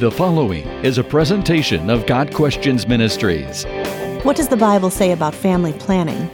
The following is a presentation of God Questions Ministries. What does the Bible say about family planning?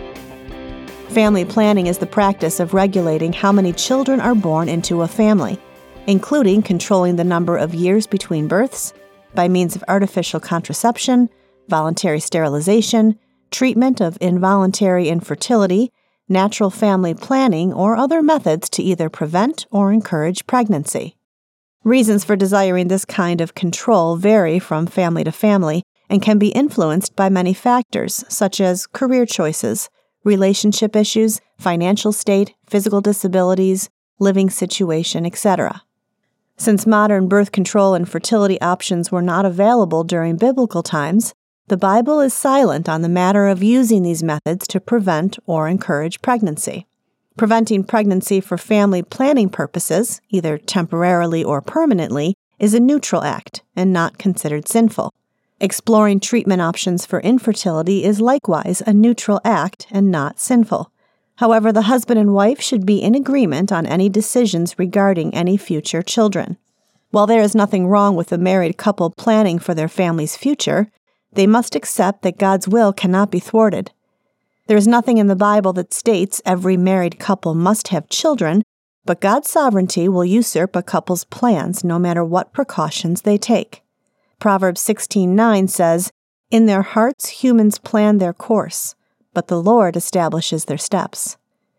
Family planning is the practice of regulating how many children are born into a family, including controlling the number of years between births by means of artificial contraception, voluntary sterilization, treatment of involuntary infertility, natural family planning, or other methods to either prevent or encourage pregnancy. Reasons for desiring this kind of control vary from family to family and can be influenced by many factors, such as career choices, relationship issues, financial state, physical disabilities, living situation, etc. Since modern birth control and fertility options were not available during biblical times, the Bible is silent on the matter of using these methods to prevent or encourage pregnancy. Preventing pregnancy for family planning purposes, either temporarily or permanently, is a neutral act and not considered sinful. Exploring treatment options for infertility is likewise a neutral act and not sinful. However, the husband and wife should be in agreement on any decisions regarding any future children. While there is nothing wrong with a married couple planning for their family's future, they must accept that God's will cannot be thwarted. There is nothing in the Bible that states every married couple must have children, but God's sovereignty will usurp a couple's plans no matter what precautions they take. Proverbs 16:9 says, "In their hearts humans plan their course, but the Lord establishes their steps."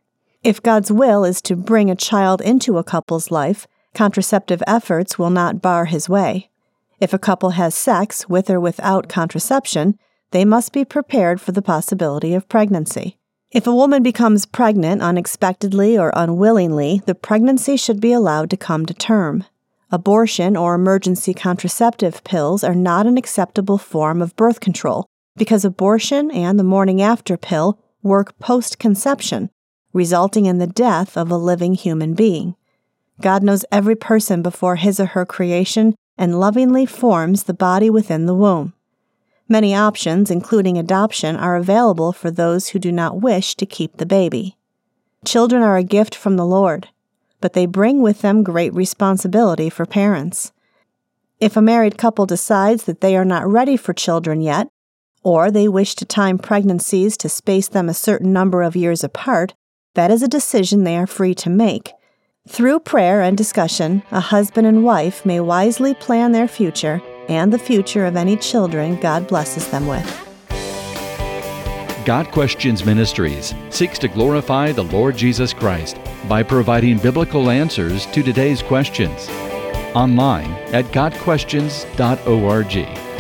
If God's will is to bring a child into a couple's life, contraceptive efforts will not bar His way. If a couple has sex with or without contraception, they must be prepared for the possibility of pregnancy. If a woman becomes pregnant unexpectedly or unwillingly, the pregnancy should be allowed to come to term. Abortion or emergency contraceptive pills are not an acceptable form of birth control because abortion and the morning after pill work post-conception, resulting in the death of a living human being. God knows every person before his or her creation and lovingly forms the body within the womb. Many options, including adoption, are available for those who do not wish to keep the baby. Children are a gift from the Lord, but they bring with them great responsibility for parents. If a married couple decides that they are not ready for children yet, or they wish to time pregnancies to space them a certain number of years apart, that is a decision they are free to make. Through prayer and discussion, a husband and wife may wisely plan their future and the future of any children God blesses them with. God Questions Ministries seeks to glorify the Lord Jesus Christ by providing biblical answers to today's questions. Online at godquestions.org.